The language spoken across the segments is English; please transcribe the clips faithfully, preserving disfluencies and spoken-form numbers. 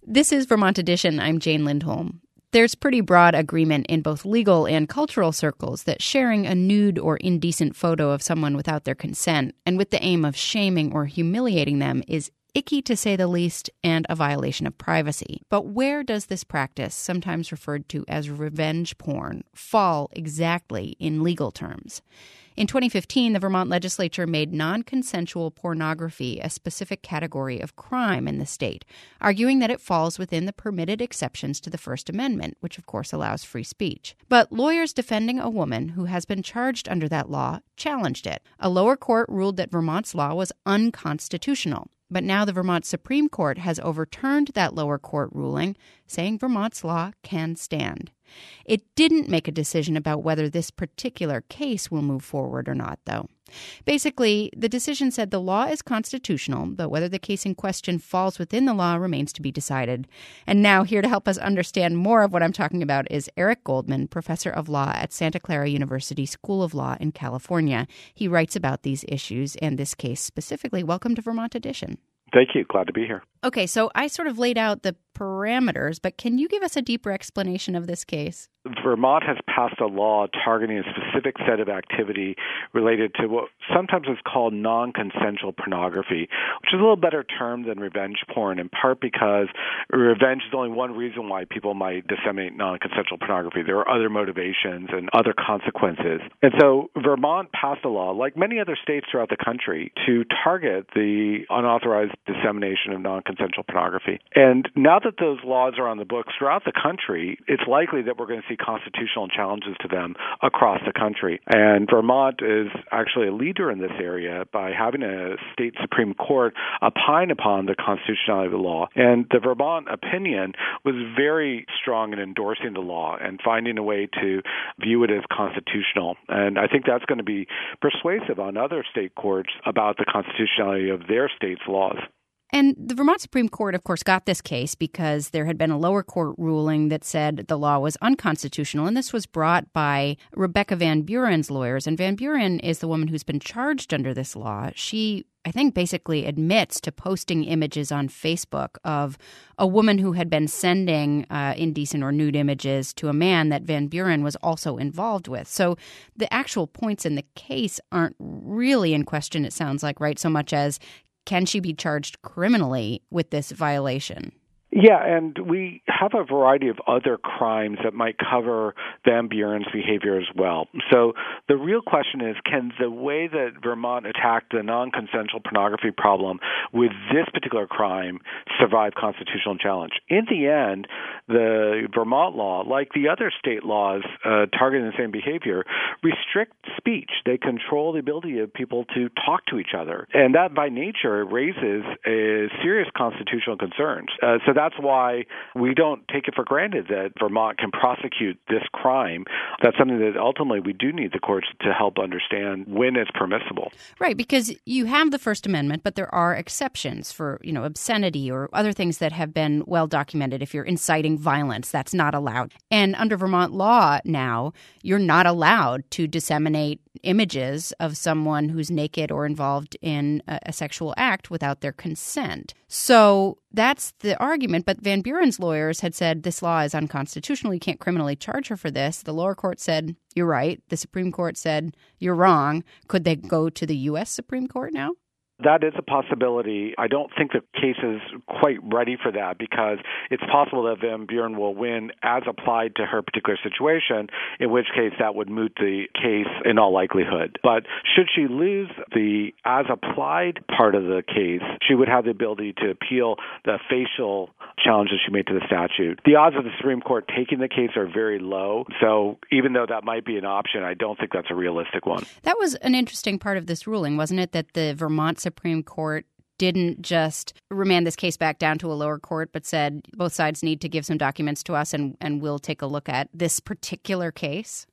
This is Vermont Edition. I'm Jane Lindholm. There's pretty broad agreement in both legal and cultural circles that sharing a nude or indecent photo of someone without their consent and with the aim of shaming or humiliating them is icky to say the least and a violation of privacy. But where does this practice, sometimes referred to as revenge porn, fall exactly in legal terms? In twenty fifteen, the Vermont legislature made non-consensual pornography a specific category of crime in the state, arguing that it falls within the permitted exceptions to the First Amendment, which of course allows free speech. But lawyers defending a woman who has been charged under that law challenged it. A lower court ruled that Vermont's law was unconstitutional. But now the Vermont Supreme Court has overturned that lower court ruling, saying Vermont's law can stand. It didn't make a decision about whether this particular case will move forward or not, though. Basically, the decision said the law is constitutional, but whether the case in question falls within the law remains to be decided. And now, here to help us understand more of what I'm talking about is Eric Goldman, professor of law at Santa Clara University School of Law in California. He writes about these issues and this case specifically. Welcome to Vermont Edition. Thank you. Glad to be here. Okay, so I sort of laid out the parameters, but can you give us a deeper explanation of this case? Vermont has passed a law targeting a specific set of activity related to what sometimes is called non-consensual pornography, which is a little better term than revenge porn, in part because revenge is only one reason why people might disseminate non-consensual pornography. There are other motivations and other consequences. And so Vermont passed a law, like many other states throughout the country, to target the unauthorized dissemination of non-consensual pornography. And now that those laws are on the books throughout the country, it's likely that we're going to see constitutional challenges to them across the country. And Vermont is actually a leader in this area by having a state Supreme Court opine upon the constitutionality of the law. And the Vermont opinion was very strong in endorsing the law and finding a way to view it as constitutional. And I think that's going to be persuasive on other state courts about the constitutionality of their state's laws. And the Vermont Supreme Court, of course, got this case because there had been a lower court ruling that said the law was unconstitutional. And this was brought by Rebecca Van Buren's lawyers. And Van Buren is the woman who's been charged under this law. She, I think, basically admits to posting images on Facebook of a woman who had been sending uh, indecent or nude images to a man that Van Buren was also involved with. So the actual points in the case aren't really in question, it sounds like, right? So much as, can she be charged criminally with this violation? Yeah, and we have a variety of other crimes that might cover Van Buren's behavior as well. So the real question is, can the way that Vermont attacked the non-consensual pornography problem with this particular crime survive constitutional challenge? In the end, the Vermont law, like the other state laws uh, targeting the same behavior, restrict speech. They control the ability of people to talk to each other. And that, by nature, raises uh, serious constitutional concerns. Uh, so that That's why we don't take it for granted that Vermont can prosecute this crime. That's something that ultimately we do need the courts to help understand when it's permissible. Right, because you have the First Amendment, but there are exceptions for, you know, obscenity or other things that have been well documented. If you're inciting violence, that's not allowed. And under Vermont law now, you're not allowed to disseminate images of someone who's naked or involved in a, a sexual act without their consent. So that's the argument. But Van Buren's lawyers had said this law is unconstitutional. You can't criminally charge her for this. The lower court said, you're right. The Supreme Court said, you're wrong. Could they go to the U S Supreme Court now? That is a possibility. I don't think the case is quite ready for that because it's possible that Van Buren will win as applied to her particular situation, in which case that would moot the case in all likelihood. But should she lose the as applied part of the case, she would have the ability to appeal the facial challenges she made to the statute. The odds of the Supreme Court taking the case are very low. So even though that might be an option, I don't think that's a realistic one. That was an interesting part of this ruling, wasn't it, that the Vermont Supreme Court didn't just remand this case back down to a lower court, but said both sides need to give some documents to us and, and we'll take a look at this particular case?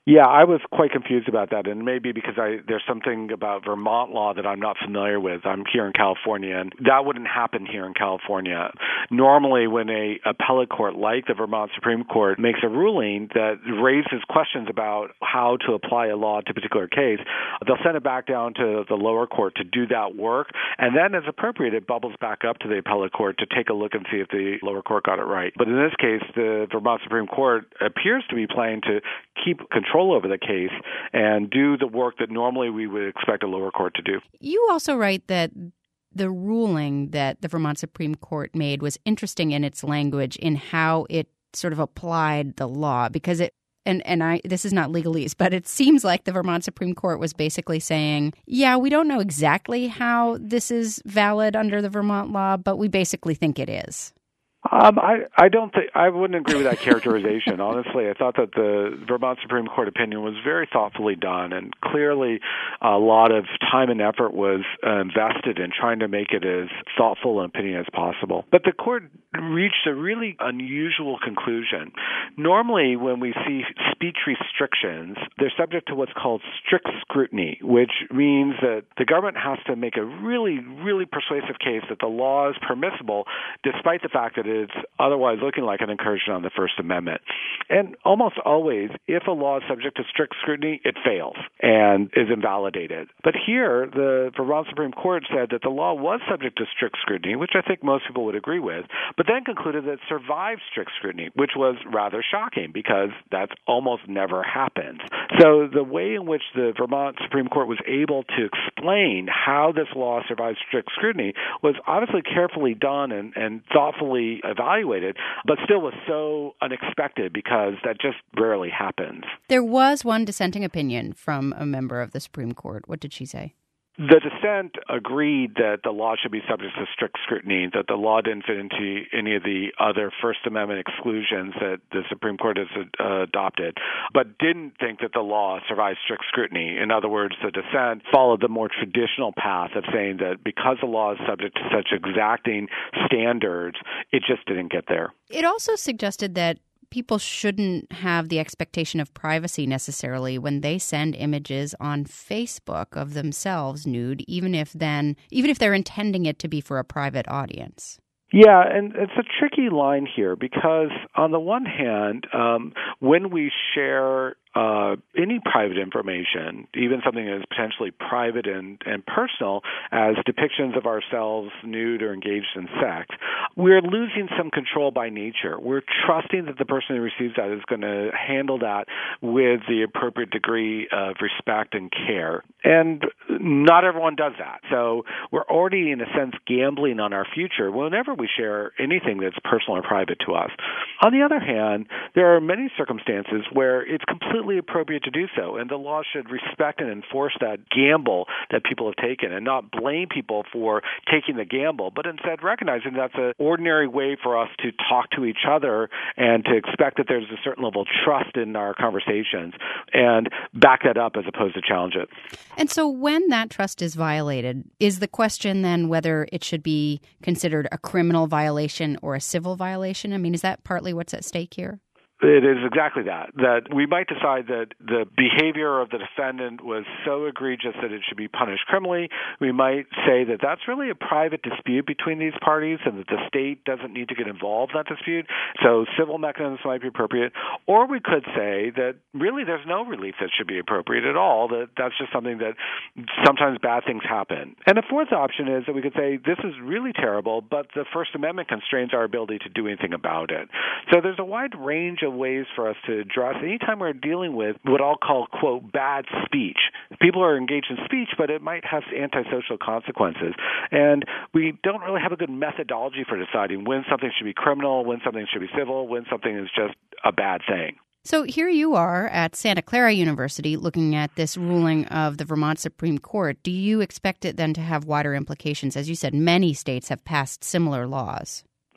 Yeah, I was quite confused about that, and maybe because I there's something about Vermont law that I'm not familiar with. I'm here in California, and that wouldn't happen here in California. Normally, when a appellate court like the Vermont Supreme Court makes a ruling that raises questions about how to apply a law to a particular case, they'll send it back down to the lower court to do that work, and then, as appropriate, it bubbles back up to the appellate court to take a look and see if the lower court got it right. But in this case, the Vermont Supreme Court appears to be planning to keep control over the case and do the work that normally we would expect a lower court to do. You also write that the ruling that the Vermont Supreme Court made was interesting in its language in how it sort of applied the law, because it And and I this is not legalese, but it seems like the Vermont Supreme Court was basically saying, yeah, we don't know exactly how this is valid under the Vermont law, but we basically think it is. Um, I, I don't think I wouldn't agree with that characterization. Honestly, I thought that the Vermont Supreme Court opinion was very thoughtfully done, and clearly a lot of time and effort was uh, invested in trying to make it as thoughtful an opinion as possible. But the court reached a really unusual conclusion. Normally, when we see speech restrictions, they're subject to what's called strict scrutiny, which means that the government has to make a really, really persuasive case that the law is permissible, despite the fact that it's otherwise looking like an incursion on the First Amendment. And almost always, if a law is subject to strict scrutiny, it fails and is invalidated. But here, the Vermont Supreme Court said that the law was subject to strict scrutiny, which I think most people would agree with, but then concluded that it survived strict scrutiny, which was rather shocking because that's almost never happens. So the way in which the Vermont Supreme Court was able to explain how this law survived strict scrutiny was obviously carefully done and, and thoughtfully evaluated, but still was so unexpected because that just rarely happens. There was one dissenting opinion from a member of the Supreme Court. What did she say? The dissent agreed that the law should be subject to strict scrutiny, that the law didn't fit into any of the other First Amendment exclusions that the Supreme Court has uh, adopted, but didn't think that the law survived strict scrutiny. In other words, the dissent followed the more traditional path of saying that because the law is subject to such exacting standards, it just didn't get there. It also suggested that people shouldn't have the expectation of privacy necessarily when they send images on Facebook of themselves nude, even if then, even if they're intending it to be for a private audience. Yeah, and it's a tricky line here because on the one hand, um, when we share uh, any private information, even something that is potentially private and, and personal, as depictions of ourselves nude or engaged in sex, we're losing some control by nature. We're trusting that the person who receives that is going to handle that with the appropriate degree of respect and care. And not everyone does that. So we're already, in a sense, gambling on our future whenever we share anything that's personal or private to us. On the other hand, there are many circumstances where it's completely appropriate to do so, and the law should respect and enforce that gamble that people have taken and not blame people for taking the gamble, but instead recognizing that's an ordinary way for us to talk to each other and to expect that there's a certain level of trust in our conversations and back that up as opposed to challenge it. And so when that trust is violated, is the question then whether it should be considered a criminal violation or a civil violation? I mean, is that partly what's at stake here? It is exactly that, that we might decide that the behavior of the defendant was so egregious that it should be punished criminally. We might say that that's really a private dispute between these parties and that the state doesn't need to get involved in that dispute, so civil mechanisms might be appropriate. Or we could say that really there's no relief that should be appropriate at all, that that's just something that sometimes bad things happen. And the fourth option is that we could say this is really terrible, but the First Amendment constrains our ability to do anything about it. So there's a wide range of ways for us to address anytime we're dealing with what I'll call, quote, bad speech. People are engaged in speech, but it might have antisocial consequences. And we don't really have a good methodology for deciding when something should be criminal, when something should be civil, when something is just a bad thing. So here you are at Santa Clara University looking at this ruling of the Vermont Supreme Court. Do you expect it then to have wider implications? As you said, many states have passed similar laws.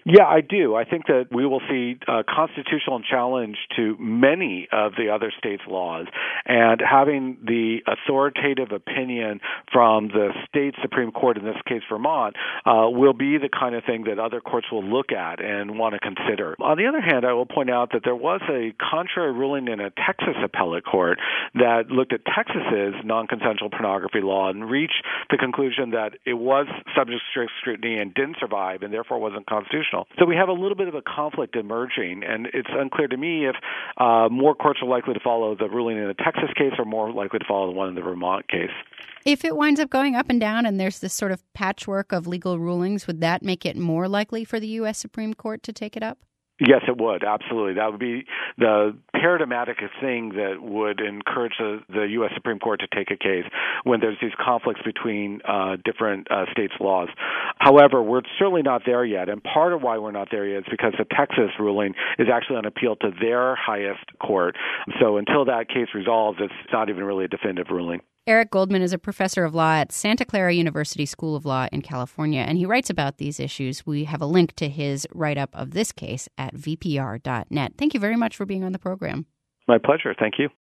Yeah, I do. I think that we will see a constitutional challenge to many of the other states' laws, and having the authoritative opinion from the state Supreme Court, in this case Vermont, uh, will be the kind of thing that other courts will look at and want to consider. On the other hand, I will point out that there was a contrary ruling in a Texas appellate court that looked at Texas's non-consensual pornography law and reached the conclusion that it was subject to strict scrutiny and didn't survive and therefore wasn't constitutional. So we have a little bit of a conflict emerging, and it's unclear to me if uh, more courts are likely to follow the ruling in the Texas case or more likely to follow the one in the Vermont case. If it winds up going up and down and there's this sort of patchwork of legal rulings, would that make it more likely for the U S Supreme Court to take it up? Yes, it would. Absolutely. That would be the paradigmatic thing that would encourage the, the U S Supreme Court to take a case when there's these conflicts between uh, different uh, states' laws. However, we're certainly not there yet, and part of why we're not there yet is because the Texas ruling is actually on appeal to their highest court. So until that case resolves, it's not even really a definitive ruling. Eric Goldman is a professor of law at Santa Clara University School of Law in California, and he writes about these issues. We have a link to his write-up of this case at v p r dot net. Thank you very much for being on the program. My pleasure. Thank you.